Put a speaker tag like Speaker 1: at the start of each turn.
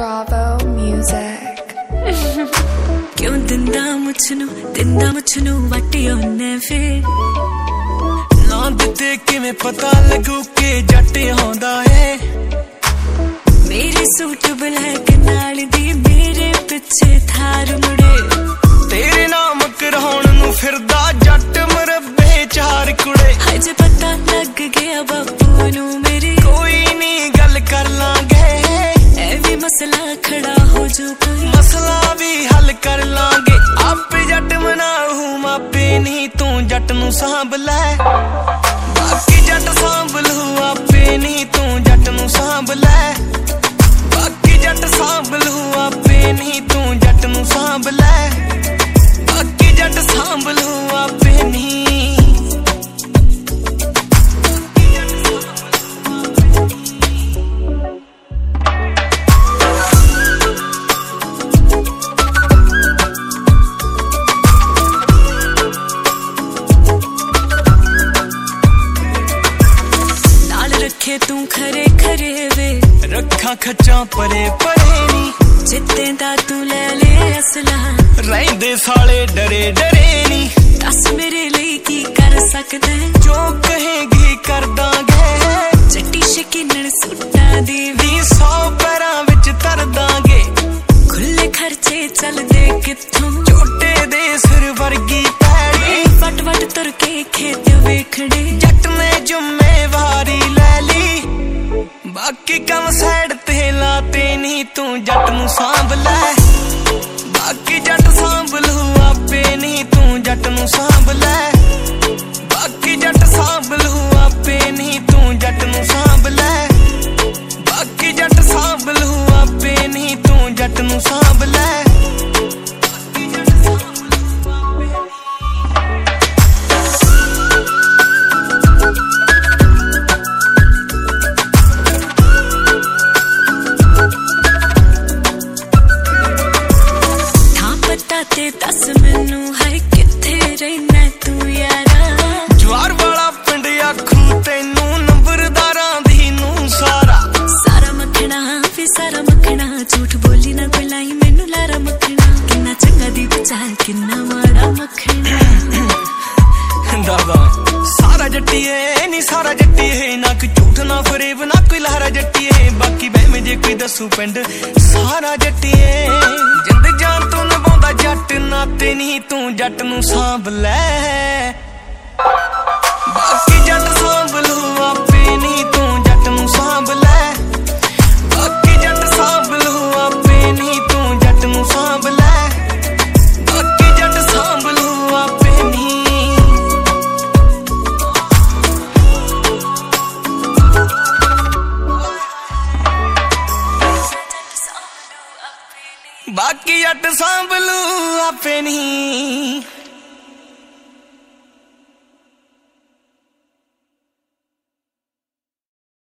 Speaker 1: Bravo Music.
Speaker 2: क्यों दिंदा मुझनू वाटी ओने फिर
Speaker 3: ना दिते किवें पता लगू के जट आउंदा है
Speaker 2: मेरे सूट ब्लैक नाल दी मेरे पिछे थार मुड़े
Speaker 3: तेरे नाम कराउण नू फिरदा जट मरब्बे चार कुड़े
Speaker 2: अज पता लग गया बापू नू मेरे
Speaker 3: कोई नी गल कर लांगे
Speaker 2: ऐ भी मसला खड़ा हो जो कोई
Speaker 3: मसला भी हल कर लांगे आपे जट मनाऊ मापे नहीं तू जट नू सांभ लै बाकी जट सांभ लू आपे नहीं तू जट नू सांभ लै बाकी जट सांभ लू आपे नहीं तू जट नू सांभ लै बाकी जट सांभ लू आपे नहीं
Speaker 2: तू खरे खरे वे
Speaker 3: रखा खचा परे परे नी
Speaker 2: जिते दा तू ले ले असला
Speaker 3: रहंदे साले डरे डरे नी
Speaker 2: दस मेरे लिए की कर सकदे
Speaker 3: जो कहेगी कर दांगे
Speaker 2: चट्टी शकीनन सुट्टा दी
Speaker 3: 100 पैरां विच तर दांगे
Speaker 2: खुले खर्चे चलदे किथों
Speaker 3: छोटे दे सिर वर्गी पैड़ी
Speaker 2: वट वट तुर के खेत वेखड़े
Speaker 3: जट ने जिम्मेवारी ले ली बाकी कम साइड ते लाते नहीं तू जट नू सांभ लै बाकी जट सांभ लू आपे नहीं तू जट नू सांभ लै बाकी जट सांभ लू आपे नहीं तू जट नू सांभ लै बाकी जट सांभ लू आपे नहीं तू जट नू सांभ लै
Speaker 2: ते दस मैनू है किथे रहना तू यारा
Speaker 3: जवार वाला पिंड आखू तेनू नंबरदारां दी नू सारा
Speaker 2: मखना फिर सारा मखना झूठ बोली ना कोई लाई मैनू लारा मखना किन्ना चंगा दी बचाल किन्ना माड़ा मखना
Speaker 3: दादा सारा जट्टी है नी सारा जट्टी है ना कोई झूठ ना फरेब ना कोई लहरा जट्टी है बाकी बहमे जे कोई दसू पिंड सारा जट्टी है जिंद जान तू नभाउंदा जट नाते नहीं तू जट नू सांभ लै बाकी जट सांभ लू आपे नहीं तू जट नू सांभ लै बाकी जट सांभ लू आपे नहीं तू जट नू सांभ लै बाकी जट सांभ लू आपे नहीं बाकी जट सांभ लू